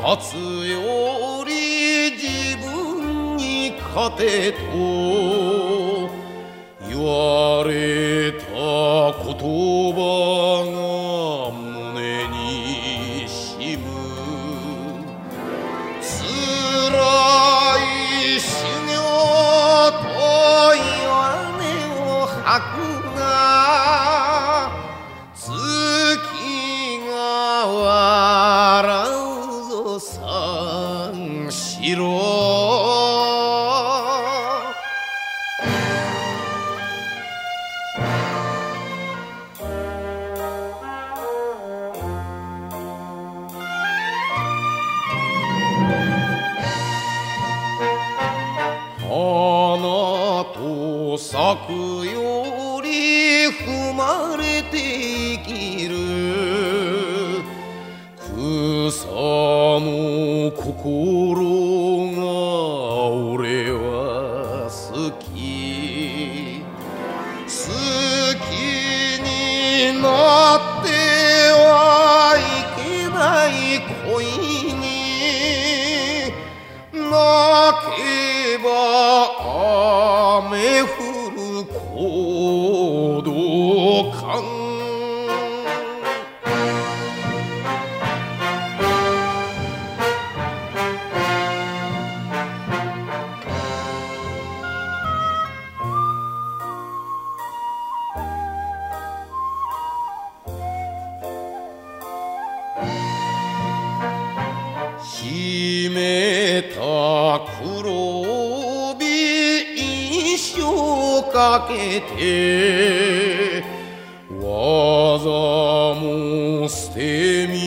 勝つより自分に勝てと言われた言葉が胸にしむ。辛い修行と弱音を吐くが月が笑うぞ三四郎。花と咲くより踏まれて生きる草の心が俺は好き。好きになってはいけない恋に泣けば雨降る行動感。秘めた黒帯一生かけて技も捨て身